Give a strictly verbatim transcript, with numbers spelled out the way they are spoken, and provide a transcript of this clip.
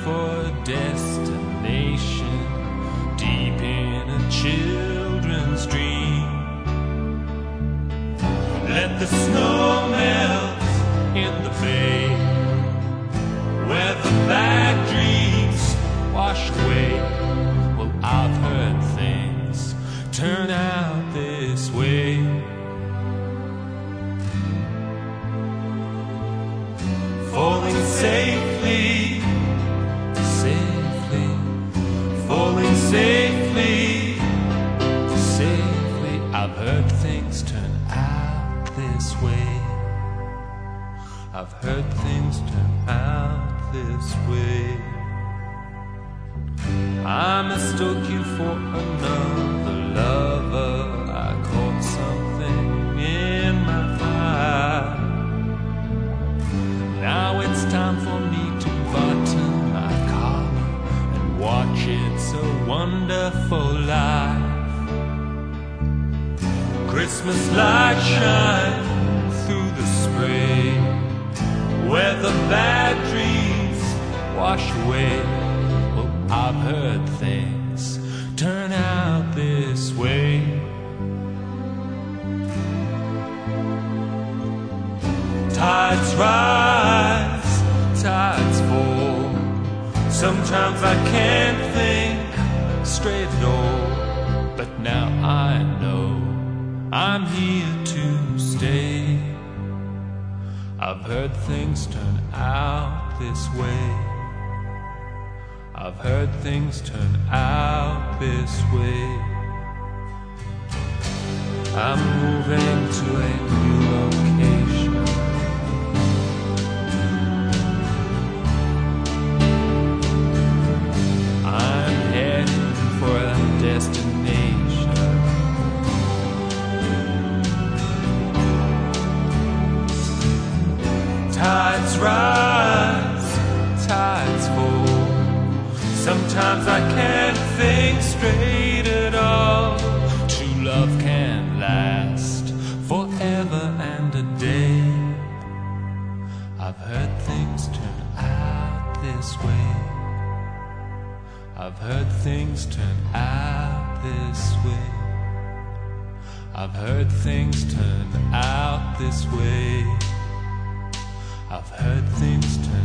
for a destination deep in a children's dream. Let the snow melt in the bay, where the bad dreams wash away. Well, I've heard things turn out this way. Falling safely, safely, falling safely, safely. I've heard things turn out this way. I've heard things turn out this way. I mistook you for another lover. I caught something in my eye. Now it's time for me to button my collar and watch It's a Wonderful Life. Christmas lights shine through the spray, where the bad dreams wash away. Well, I've heard things turn out this way. Tides rise, tides fall. Sometimes I can't think straight at all, but now I know I'm here to stay. I've heard things turn out this way. I've heard things turn out this way. I'm moving to a new location. I'm heading for a destination. Tides rise, tides fall. Sometimes I can't think straight at all. True love can last forever and a day. I've heard things turn out this way. I've heard things turn out this way. I've heard things turn out this way. I've heard things turn